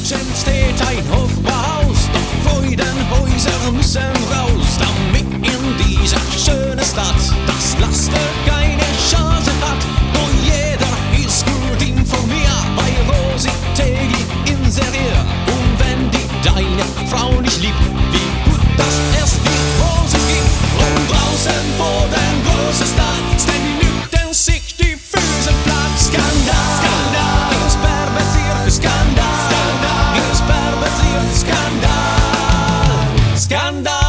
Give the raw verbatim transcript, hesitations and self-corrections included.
Minuten steht ein Hofbauhaus, doch Freudenhäuser müssen raus, damit in dieser schönen Stadt das Laster keine Chance hat. Doch jeder ist gut informiert, bei Rosi Tegi in Serie. Und wenn die deine Frau nicht liebt, wie gut, dass es die Rose gibt. Und draußen vor den großen Stadt stehen Minuten sich die Füße platt. Skandal, Skandal, ins Sperrbezirk, Skandal, Skandal, ins Sperrbezirk, Skandal, Skandal.